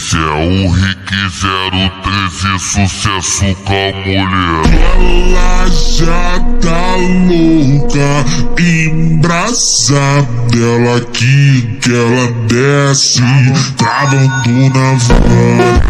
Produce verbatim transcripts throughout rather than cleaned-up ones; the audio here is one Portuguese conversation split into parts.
Esse é o Rick zero treze, sucesso com a mulher. Ela já tá louca, embrasada. Ela aqui que ela desce, travando na van.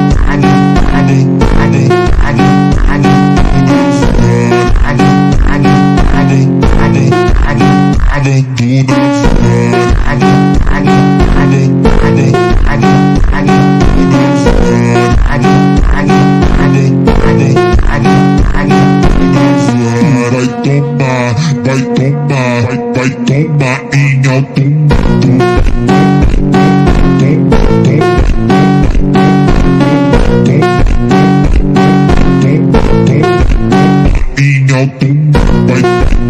Vai tomar, vai tomar, vai, vai tomar em alto em alto vai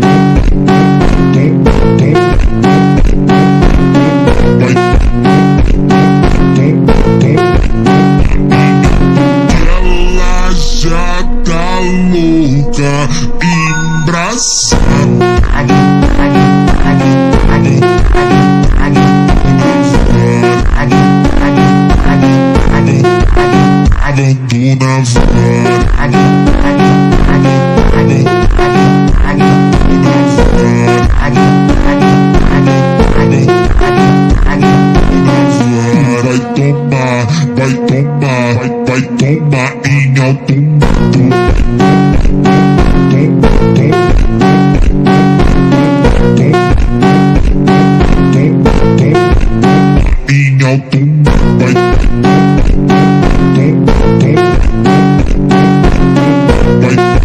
ela já tá louca, embrasada. Vai tomar, vai tomar, vai, vai tomar em alto em alto vai vai